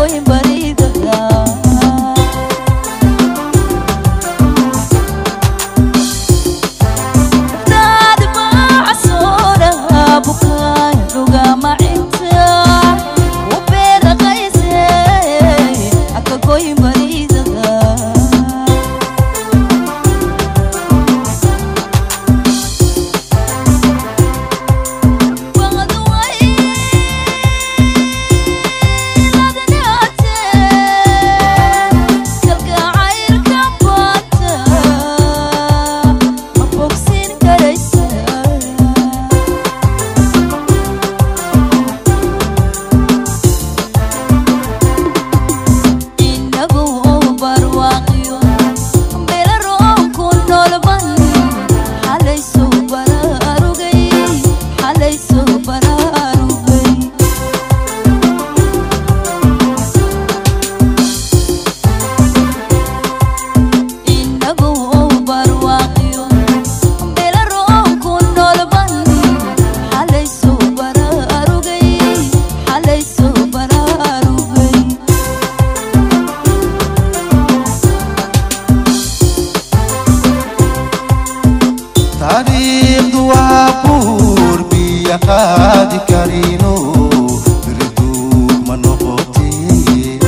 qaadi karino riduu ma noqotay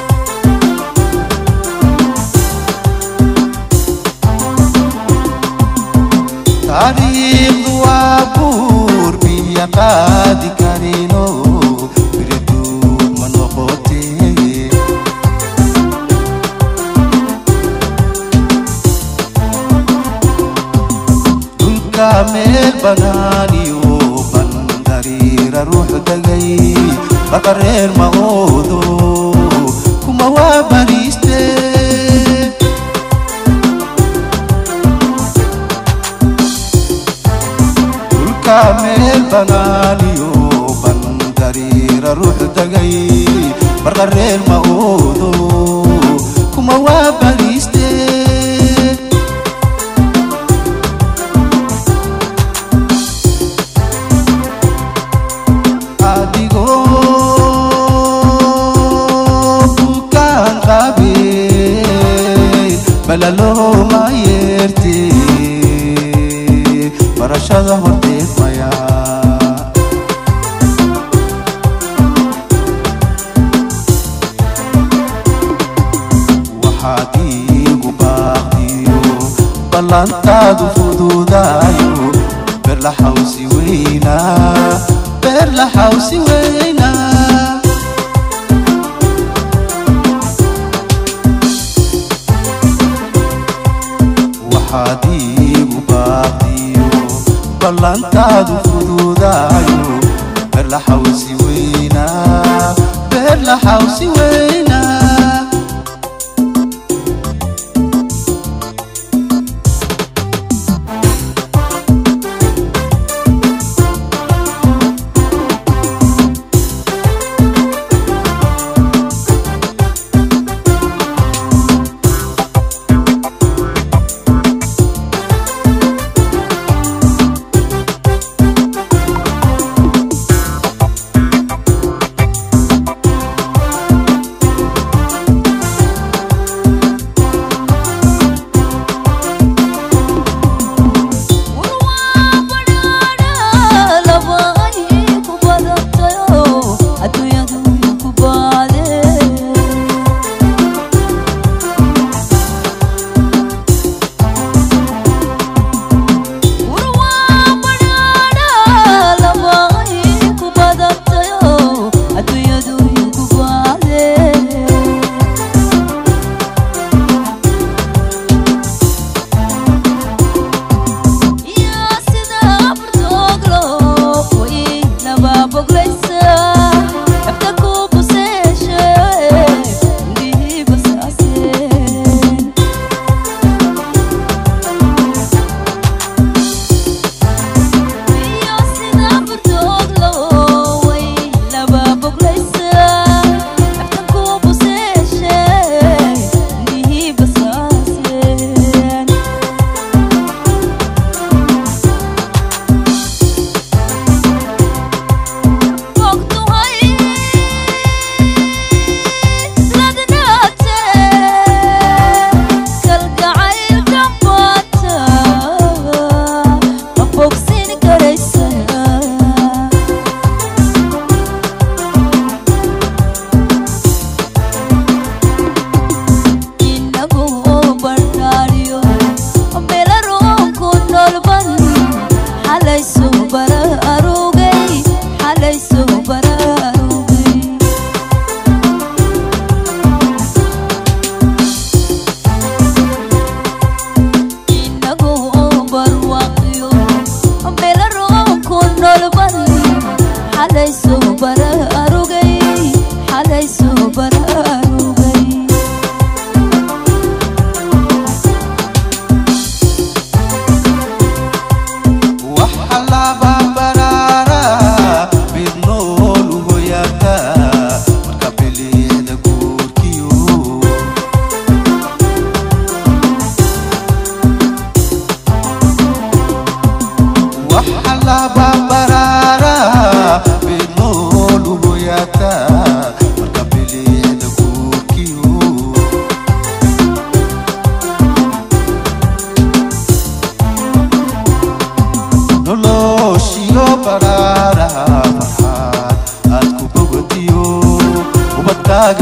taariikhdu waa buur biya qaadi karino riduu ma noqotay dhulka meel banaaniyo روح دقي بقرير ما أوذو كما وابريستي كل كامل بنانيو بندرير روح دقي بقرير ما أوذو كما وابريستي بلالو ما يرتي برشاد هرتي مايا وحاتي وباقيو بلانتادو فدودايو برلا حوسي وينا برلا حوسي وينا حديب باقيو بلانتادو فدودايو برلا حوسي وينا برلا حوسي وينا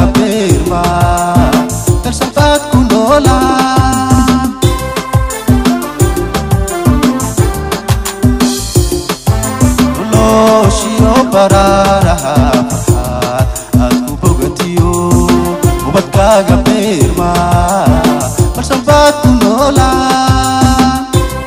beerma darsanbaad ku noolaan noloshiyo baraaraha farxaad aad ku bogatiyo ubadkaaga beerma darsanbaad ku noolaan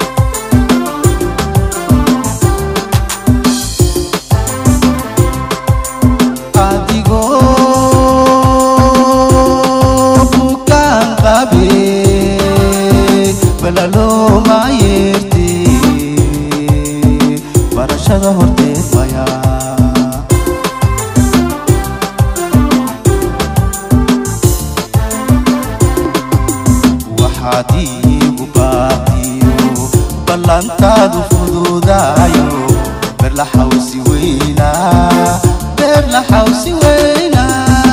balalo maayirti barashada horteed maya waxaad iigu baaqiyo ballantaadu fududaayo beer la xawsi weynaa beer la xawsi weynaa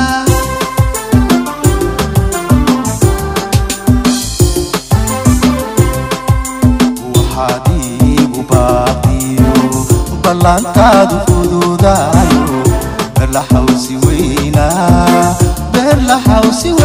ballantaadu fududaayo beer la xawsi weynaa beer la xawsi